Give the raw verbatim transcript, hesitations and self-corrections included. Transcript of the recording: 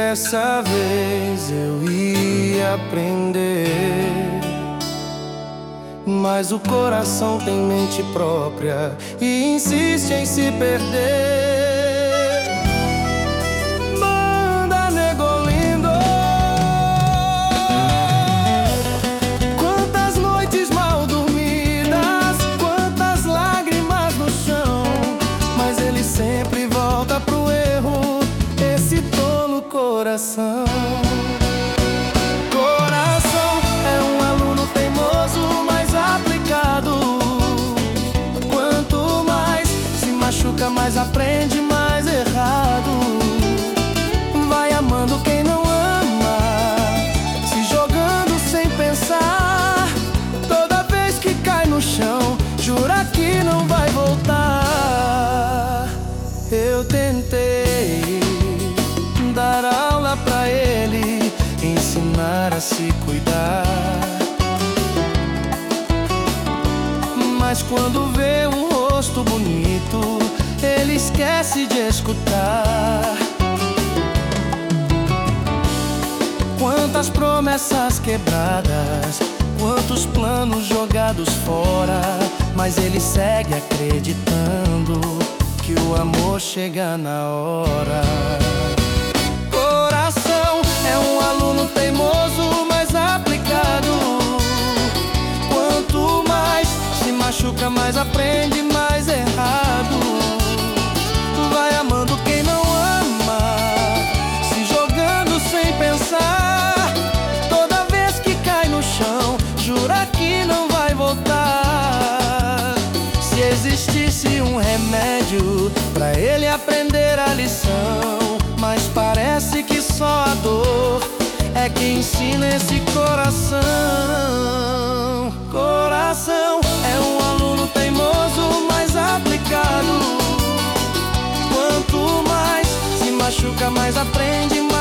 dessa vez eu ia aprender, mas o coração tem mente própria e insiste em se perder. Manda, nego lindo, quantas noites mal dormidas, quantas lágrimas no chão, mas ele sempre volta pro erro, esse tolo coração. Coração é um aluno teimoso, mas aplicado. Quanto mais se machuca, mais aprende, mais errado. Vai amando quem não ama, se jogando sem pensar. Toda vez que cai no chão, jura que não vai voltar. Eu tentei dar aula pra ele, ensinar a se cuidar, mas quando vê um rosto bonito, ele esquece de escutar. Quantas promessas quebradas, quantos planos jogados fora, mas ele segue acreditando que o amor chega na hora. Coração é um aluno teimoso, mas aplicado. Quanto mais se machuca, mais aprende, mais errado. Vai amando quem não ama, se jogando sem pensar. Toda vez que cai no chão, jura que não vai voltar. Se existisse um remédio pra ele aprender a lição, mas parece que só a dor é que ensina esse coração. Coração é um aluno teimoso, mas aplicado. Quanto mais se machuca, mais aprende, mais